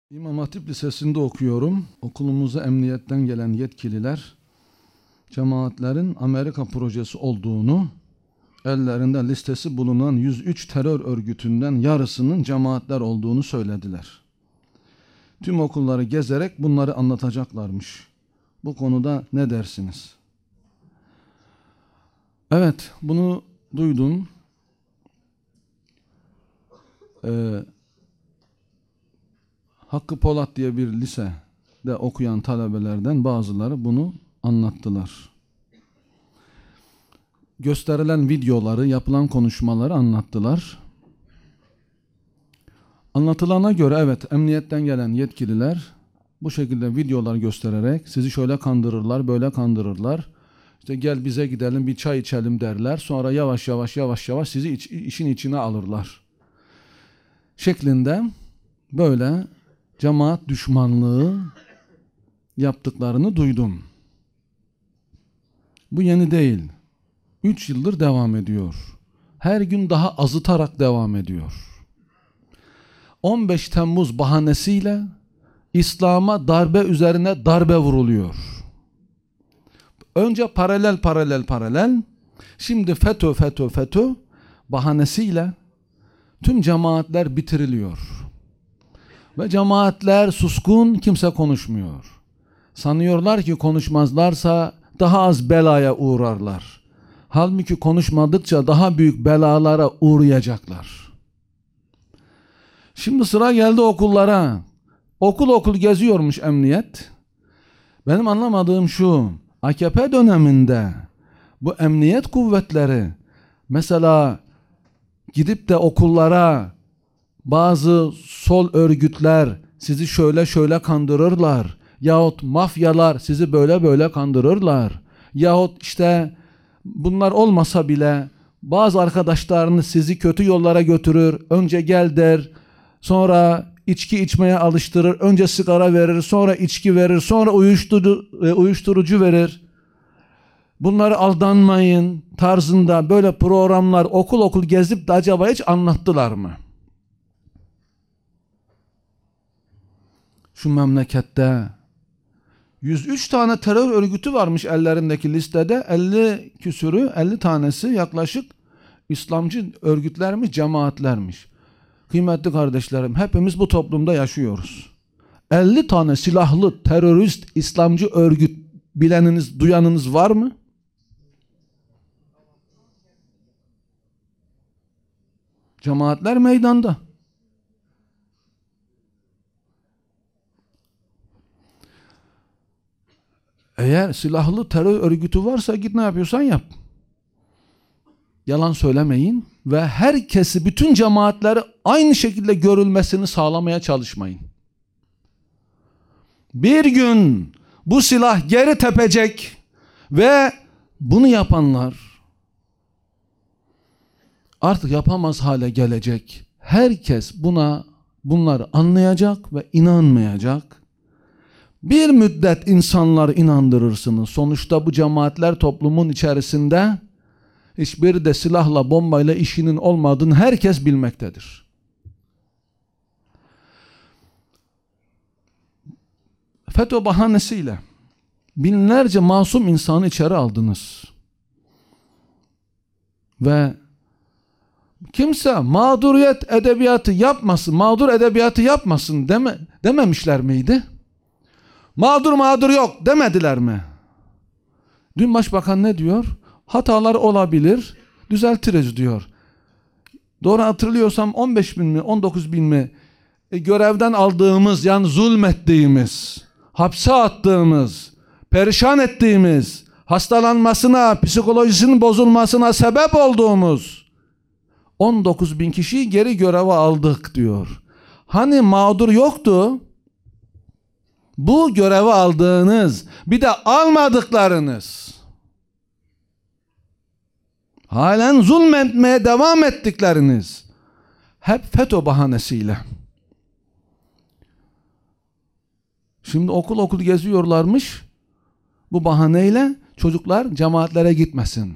İmam Hatip Lisesi'nde okuyorum. Okulumuza emniyetten gelen yetkililer cemaatlerin Amerika projesi olduğunu, ellerinde listesi bulunan 103 terör örgütünden yarısının cemaatler olduğunu söylediler. Tüm okulları gezerek bunları anlatacaklarmış. Bu konuda ne dersiniz? Evet, bunu duydum. Hakkı Polat diye bir lisede okuyan talebelerden bazıları bunu anlattılar. Gösterilen videoları, yapılan konuşmaları anlattılar. Anlatılana göre evet, emniyetten gelen yetkililer bu şekilde videolar göstererek sizi şöyle kandırırlar, böyle kandırırlar. İşte gel bize gidelim, bir çay içelim derler. Sonra yavaş yavaş sizi işin içine alırlar. Şeklinde böyle cemaat düşmanlığı yaptıklarını duydum. Bu yeni değil. 3 yıldır devam ediyor. Her gün daha azıtarak devam ediyor. 15 Temmuz bahanesiyle İslam'a darbe üzerine darbe vuruluyor. Önce paralel, şimdi FETÖ bahanesiyle tüm cemaatler bitiriliyor. Ve cemaatler suskun, kimse konuşmuyor. Sanıyorlar ki konuşmazlarsa daha az belaya uğrarlar. Halbuki konuşmadıkça daha büyük belalara uğrayacaklar. Şimdi sıra geldi okullara. Okul geziyormuş emniyet. Benim anlamadığım şu: AKP döneminde bu emniyet kuvvetleri mesela gidip de okullara bazı sol örgütler sizi şöyle kandırırlar, yahut mafyalar sizi böyle kandırırlar, yahut işte bunlar olmasa bile bazı arkadaşlarınız sizi kötü yollara götürür, önce gel der, sonra içki içmeye alıştırır, önce sigara verir, sonra içki verir, sonra uyuşturucu verir. Bunları aldanmayın tarzında böyle programlar okul gezip de acaba hiç anlattılar mı? Şu memlekette 103 tane terör örgütü varmış ellerindeki listede. 50 tanesi yaklaşık İslamcı örgütlermiş, cemaatlermiş. Kıymetli kardeşlerim, hepimiz bu toplumda yaşıyoruz. 50 tane silahlı terörist İslamcı örgüt bileniniz, duyanınız var mı? Cemaatler meydanda. Eğer silahlı terör örgütü varsa git ne yapıyorsan yap. Yalan söylemeyin ve herkesi, bütün cemaatleri aynı şekilde görülmesini sağlamaya çalışmayın. Bir gün bu silah geri tepecek ve bunu yapanlar artık yapamaz hale gelecek. Herkes bunları anlayacak ve inanmayacak. Bir müddet insanları inandırırsınız. Sonuçta bu cemaatler toplumun içerisinde hiçbiri de silahla, bombayla işinin olmadığını herkes bilmektedir. FETÖ bahanesiyle binlerce masum insanı içeri aldınız. Ve kimse mağduriyet edebiyatı yapmasın, mağdur edebiyatı yapmasın dememişler miydi? Mağdur yok demediler mi? Dün başbakan ne diyor? Hatalar olabilir, düzeltiriz diyor. Doğru hatırlıyorsam 15 bin mi 19 bin mi görevden aldığımız, yani zulmettiğimiz, hapse attığımız, perişan ettiğimiz, hastalanmasına, psikolojisinin bozulmasına sebep olduğumuz 19 bin kişiyi geri göreve aldık diyor. Hani mağdur yoktu? Bu görevi aldığınız, bir de almadıklarınız, halen zulmetmeye devam ettikleriniz hep FETÖ bahanesiyle. Şimdi okul geziyorlarmış. Bu bahaneyle çocuklar cemaatlere gitmesin.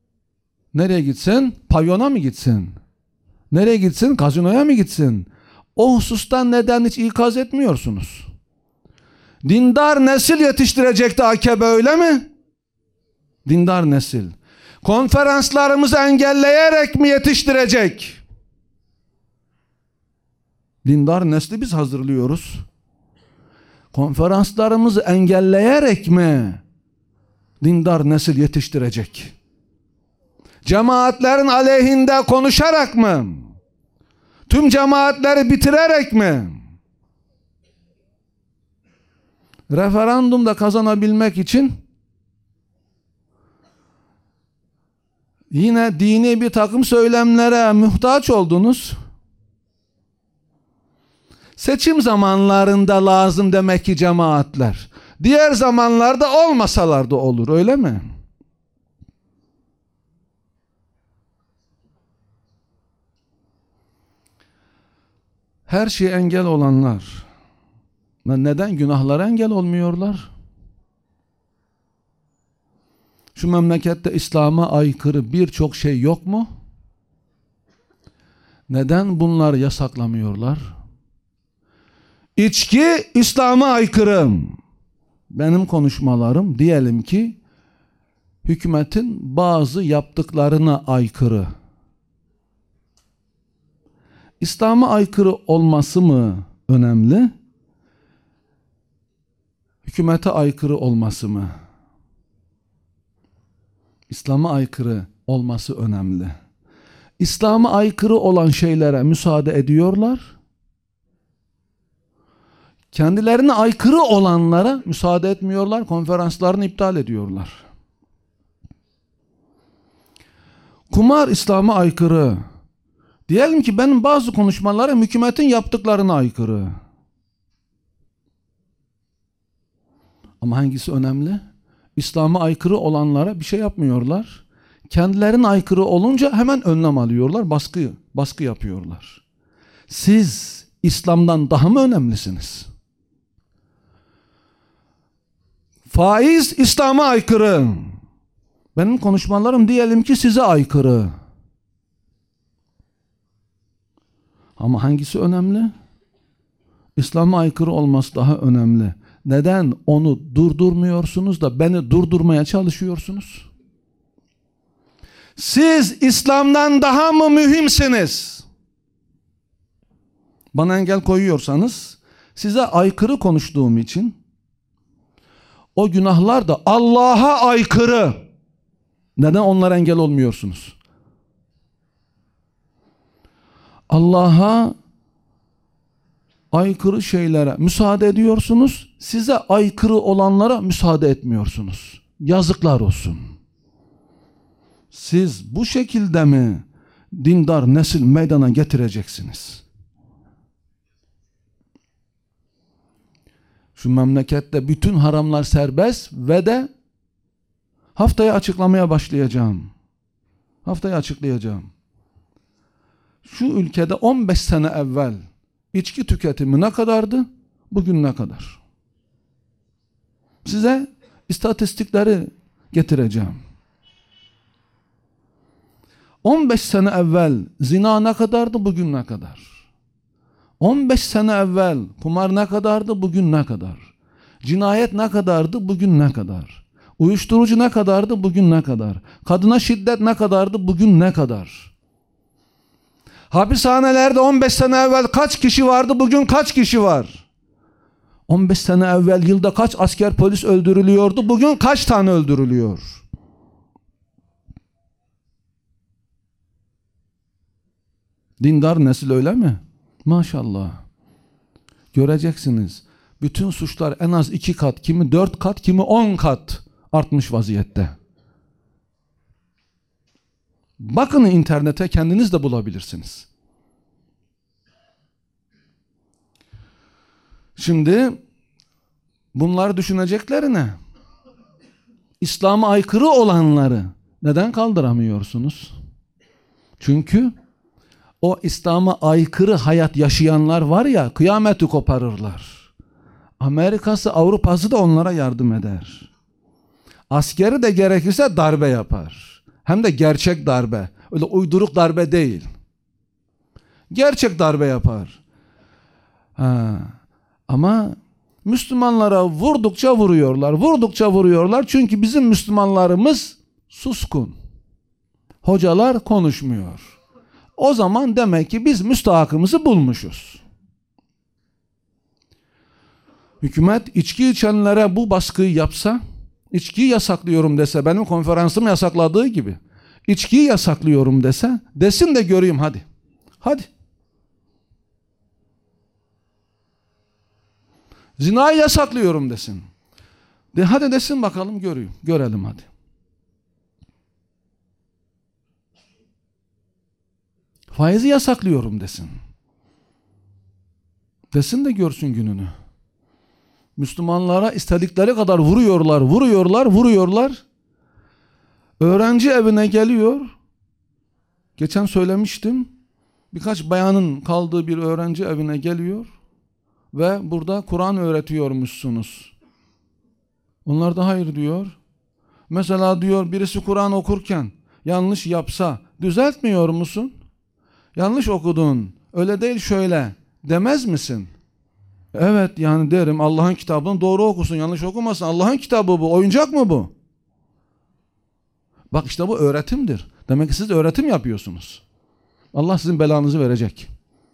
Nereye gitsin? Pavyona mı gitsin? Nereye gitsin? Gazinoya mı gitsin? O husustan neden hiç ikaz etmiyorsunuz? Dindar nesil yetiştirecekti AKP, öyle mi? Dindar nesil. Konferanslarımızı engelleyerek mi yetiştirecek? Dindar nesli biz hazırlıyoruz. Konferanslarımızı engelleyerek mi dindar nesil yetiştirecek? Cemaatlerin aleyhinde konuşarak mı? Tüm cemaatleri bitirerek mi? Referandumda kazanabilmek için yine dini bir takım söylemlere muhtaç oldunuz. Seçim zamanlarında lazım demek ki cemaatler. Diğer zamanlarda olmasalar da olur, öyle mi? Her şeye engel olanlar neden günahlara engel olmuyorlar? Şu memlekette İslam'a aykırı birçok şey yok mu? Neden bunları yasaklamıyorlar? İçki İslam'a aykırı. Benim konuşmalarım diyelim ki hükümetin bazı yaptıklarına aykırı. İslam'a aykırı olması mı önemli? Hükümete aykırı olması mı? İslam'a aykırı olması önemli. İslam'a aykırı olan şeylere müsaade ediyorlar. Kendilerine aykırı olanlara müsaade etmiyorlar. Konferanslarını iptal ediyorlar. Kumar İslam'a aykırı. Diyelim ki benim bazı konuşmalarım hükümetin yaptıklarına aykırı. Ama hangisi önemli? İslam'a aykırı olanlara bir şey yapmıyorlar. Kendilerine aykırı olunca hemen önlem alıyorlar, baskı yapıyorlar. Siz İslam'dan daha mı önemlisiniz? Faiz İslam'a aykırı. Benim konuşmalarım diyelim ki size aykırı. Ama hangisi önemli? İslam'a aykırı olması daha önemli. Neden onu durdurmuyorsunuz da beni durdurmaya çalışıyorsunuz? Siz İslam'dan daha mı mühimsiniz? Bana engel koyuyorsanız size aykırı konuştuğum için o günahlar da Allah'a aykırı. Neden onlara engel olmuyorsunuz? Allah'a aykırı şeylere müsaade ediyorsunuz. Size aykırı olanlara müsaade etmiyorsunuz. Yazıklar olsun. Siz bu şekilde mi dindar nesil meydana getireceksiniz? Şu memlekette bütün haramlar serbest ve de haftaya açıklamaya başlayacağım. Haftaya açıklayacağım. Şu ülkede 15 sene evvel içki tüketimi ne kadardı? Bugün ne kadar? Size istatistikleri getireceğim. 15 sene evvel zina ne kadardı? Bugün ne kadar? 15 sene evvel kumar ne kadardı? Bugün ne kadar? Cinayet ne kadardı? Bugün ne kadar? Uyuşturucu ne kadardı? Bugün ne kadar? Kadına şiddet ne kadardı? Bugün ne kadar? Hapishanelerde 15 sene evvel kaç kişi vardı? Bugün kaç kişi var? 15 sene evvel yılda kaç asker polis öldürülüyordu? Bugün kaç tane öldürülüyor? Dindar nesil öyle mi? Maşallah. Göreceksiniz. Bütün suçlar en az 2 kat, kimi 4 kat, kimi 10 kat artmış vaziyette. Bakın internete, kendiniz de bulabilirsiniz. Şimdi bunları düşüneceklerine İslam'a aykırı olanları neden kaldıramıyorsunuz? Çünkü o İslam'a aykırı hayat yaşayanlar var ya, kıyameti koparırlar. Amerika'sı, Avrupa'sı da onlara yardım eder. Askeri de gerekirse darbe yapar. Hem de gerçek darbe. Öyle uyduruk darbe değil. Gerçek darbe yapar. Ha. Ama Müslümanlara vurdukça vuruyorlar. Vurdukça vuruyorlar. Çünkü bizim Müslümanlarımız suskun. Hocalar konuşmuyor. O zaman demek ki biz müstahakımızı bulmuşuz. Hükümet içki içenlere bu baskıyı yapsa, içkiyi yasaklıyorum dese, benim konferansım yasakladığı gibi, içkiyi yasaklıyorum dese, desin de göreyim hadi. Hadi. Zinayı yasaklıyorum desin. Hadi desin bakalım göreyim. Görelim hadi. Faizi yasaklıyorum desin. Desin de görsün gününü. Müslümanlara istedikleri kadar vuruyorlar. Öğrenci evine geliyor. Geçen söylemiştim. Birkaç bayanın kaldığı bir öğrenci evine geliyor. Ve burada Kur'an öğretiyormuşsunuz. Onlar da hayır diyor. Mesela diyor birisi Kur'an okurken yanlış yapsa düzeltmiyor musun? Yanlış okudun. Öyle değil şöyle demez misin? Evet yani derim, Allah'ın kitabını doğru okusun, yanlış okumasın. Allah'ın kitabı bu. Oyuncak mı bu? Bak işte bu öğretimdir. Demek ki siz öğretim yapıyorsunuz. Allah sizin belanızı verecek.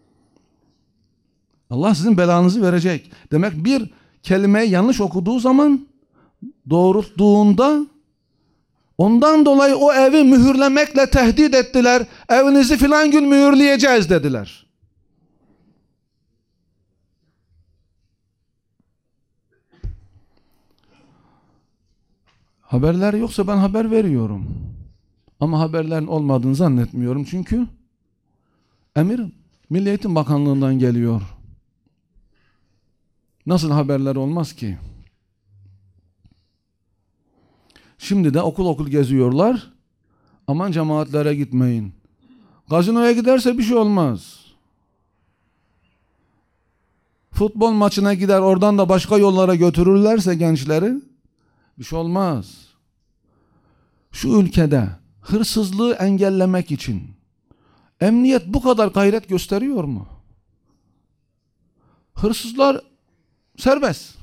Allah sizin belanızı verecek. Demek bir kelimeyi yanlış okuduğu zaman doğrulttuğunda ondan dolayı o evi mühürlemekle tehdit ettiler. Evinizi filan gün mühürleyeceğiz dediler. Haberler yoksa ben haber veriyorum. Ama haberlerin olmadığını zannetmiyorum. Çünkü emir Milli Eğitim Bakanlığı'ndan geliyor. Nasıl haberler olmaz ki? Şimdi de okul geziyorlar. Aman cemaatlere gitmeyin. Gazinoya giderse bir şey olmaz. Futbol maçına gider, oradan da başka yollara götürürlerse gençleri bir şey olmaz. Şu ülkede hırsızlığı engellemek için emniyet bu kadar gayret gösteriyor mu? Hırsızlar serbest.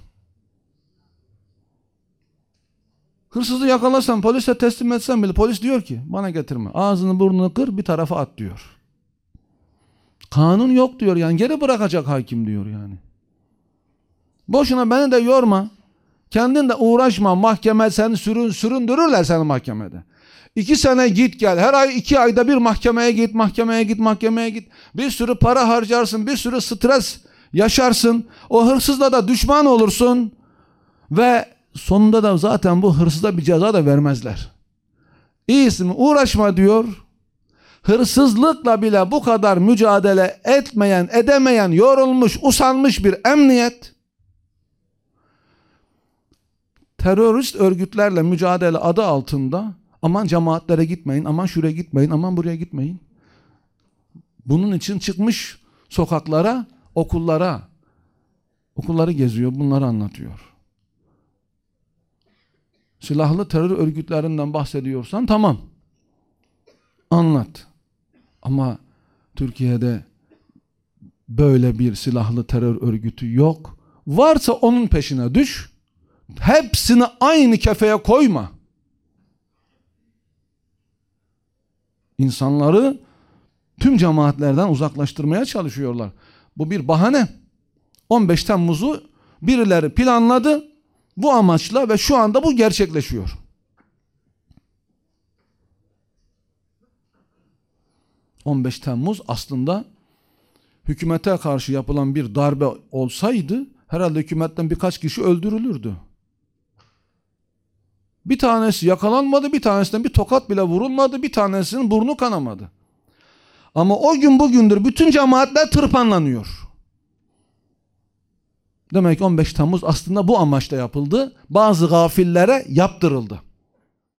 Hırsızı yakalasan, polise teslim etsen bile polis diyor ki bana getirme. Ağzını burnunu kır, bir tarafa at diyor. Kanun yok diyor yani, geri bırakacak hakim diyor yani. Boşuna beni de yorma. Kendin de uğraşma, mahkeme seni süründürürler seni mahkemede. 2 sene git gel, her ay 2 ayda bir mahkemeye git. Bir sürü para harcarsın, bir sürü stres yaşarsın. O hırsızla da düşman olursun. Ve sonunda da zaten bu hırsıza bir ceza da vermezler. İyisi mi uğraşma diyor. Hırsızlıkla bile bu kadar mücadele edemeyen, yorulmuş, usanmış bir emniyet, terörist örgütlerle mücadele adı altında aman cemaatlere gitmeyin, aman şuraya gitmeyin, aman buraya gitmeyin. Bunun için çıkmış sokaklara, okulları geziyor, bunları anlatıyor. Silahlı terör örgütlerinden bahsediyorsan tamam, anlat. Ama Türkiye'de böyle bir silahlı terör örgütü yok. Varsa onun peşine düş. Hepsini aynı kefeye koyma. İnsanları tüm cemaatlerden uzaklaştırmaya çalışıyorlar. Bu bir bahane. 15 Temmuz'u birileri planladı bu amaçla ve şu anda bu gerçekleşiyor. ...15 Temmuz aslında hükümete karşı yapılan bir darbe olsaydı herhalde hükümetten birkaç kişi öldürülürdü. Bir tanesi yakalanmadı, bir tanesinden bir tokat bile vurulmadı, bir tanesinin burnu kanamadı. Ama o gün bugündür bütün cemaatler tırpanlanıyor. Demek ki 15 Temmuz aslında bu amaçla yapıldı. Bazı gafillere yaptırıldı.